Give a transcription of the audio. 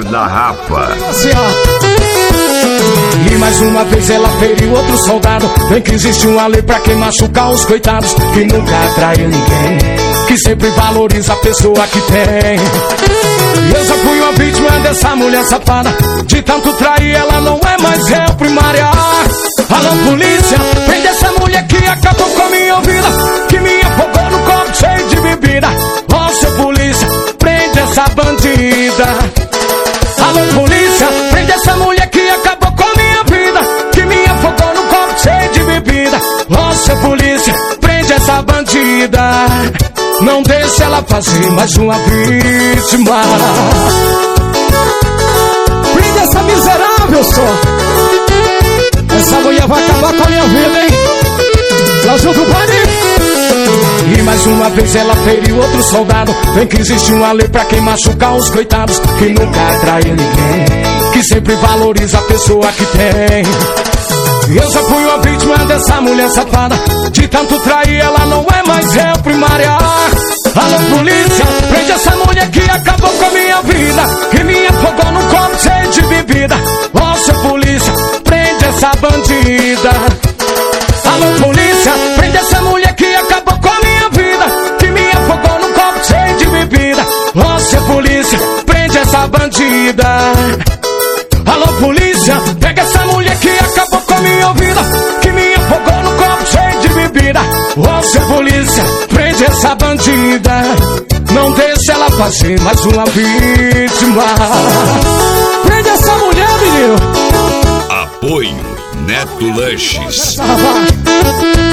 Perna Rapa. E mais uma vez ela feriu outro soldado. Bem que existe uma lei pra quem machucar os coitados, que nunca traiu ninguém, que sempre valoriza a pessoa que tem. E eu já fui uma vítima dessa mulher safada. De tanto trair ela não é mais eu primária. Alô polícia, prende essa mulher que acabou com a minha vida, que me afogou no copo cheio de bebida. Ó seu polícia, prende essa bandida. Alô polícia, prende essa mulher que acabou com a minha vida, que me afogou no copo cheio de bebida. Ó seu polícia, prende essa bandida. Não deixa ela fazer mais uma vítima. Prende essa miserável só. Essa mulher vai acabar com a minha vida, hein? Lá junto, pode. E mais uma vez ela feriu outro soldado. Bem que existe uma lei pra quem machucar os coitados, que nunca traiu ninguém, que sempre valoriza a pessoa que tem. E eu já fui uma vítima dessa mulher safada. De tanto trair ela não é mais eu primária. Alô polícia, prende essa mulher que acabou com a minha vida, que me afogou num copo cheio de bebida. Ó seu polícia, prende essa bandida. Alô polícia, prende essa mulher que acabou com a minha vida, que me afogou num copo cheio de bebida. Ó seu polícia, prende essa bandida. Alô polícia, pega essa mulher que acabou com a minha vida, que me afogou no copo cheio de bebida. Ó seu polícia, prende essa bandida. Não deixa ela fazer mais uma vítima. Prende essa mulher, menino. Apoio Neto Lanches.